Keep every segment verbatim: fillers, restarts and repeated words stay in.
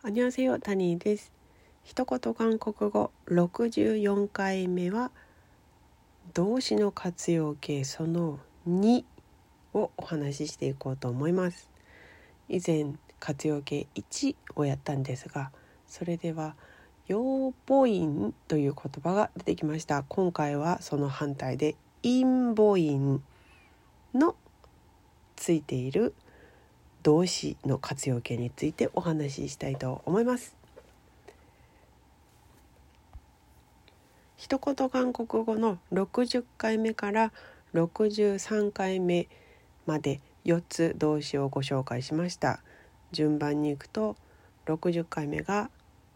안녕하세요、タニーです。一言韓国語ろくじゅうよんかいめは動詞の活用形そのにをお話ししていこうと思います。以前活用形いちをやったんですが、それでは要母音という言葉が出てきました。今回はその反対で陰母音のついている動詞の活用形についてお話ししたいと思います。一言韓国語のろくじゅっかいめからろくじゅうさんかいめまでよっつ動詞をご紹介しました。順番に行くとろくじゅっかいめが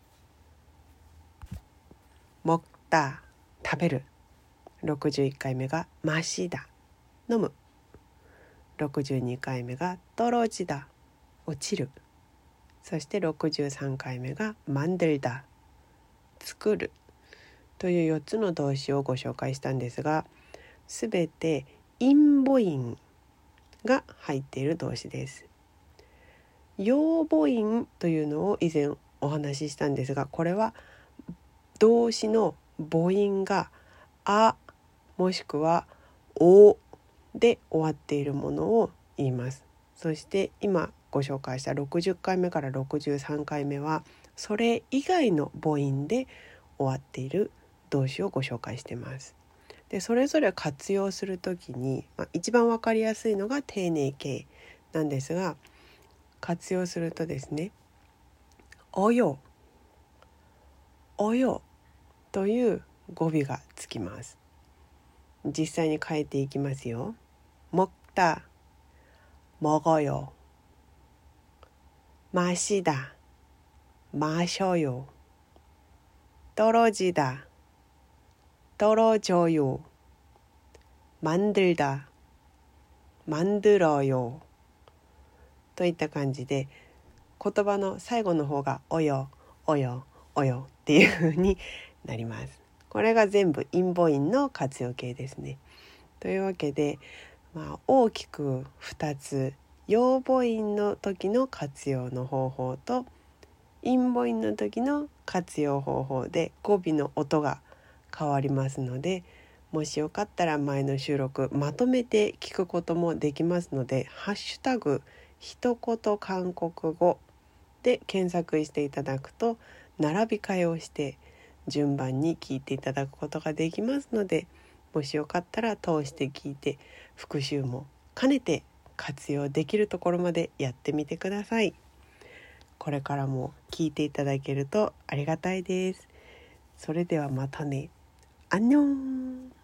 먹다食べる、ろくじゅういっかいめが마시다飲む、ろくじゅうにかいめが떨어지다落ちる、そしてろくじゅうさんかいめが만들다作るというよっつの動詞をご紹介したんですが、すべて陰母音が入っている動詞です。要母音というのを以前お話ししたんですが、これは動詞の母音があもしくはおで終わっているものを言います。そして今ご紹介したろくじゅっかいめからろくじゅうさんかいめはそれ以外の母音で終わっている動詞をご紹介しています。でそれぞれ活用するときに、まあ、一番わかりやすいのが丁寧形なんですが、活用するとですね、およおよという語尾がつきます。実際に変えていきますよ。먹다 먹어요 마시다 마셔요 떨어지다 떨어져요 만들다 만들어요といった感じで、言葉の最後の方がおよおよおよっていう風になります。これが全部陰母音の活用形ですね。というわけで、まあ、大きくふたつ、要母音の時の活用の方法と陰母音の時の活用方法で語尾の音が変わりますので、もしよかったら前の収録まとめて聞くこともできますので、ハッシュタグ一言韓国語で検索していただくと並び替えをして順番に聞いていただくことができますので、もしよかったら通して聞いて復習も兼ねて活用できるところまでやってみてください。これからも聞いていただけるとありがたいです。それではまたね。안녕。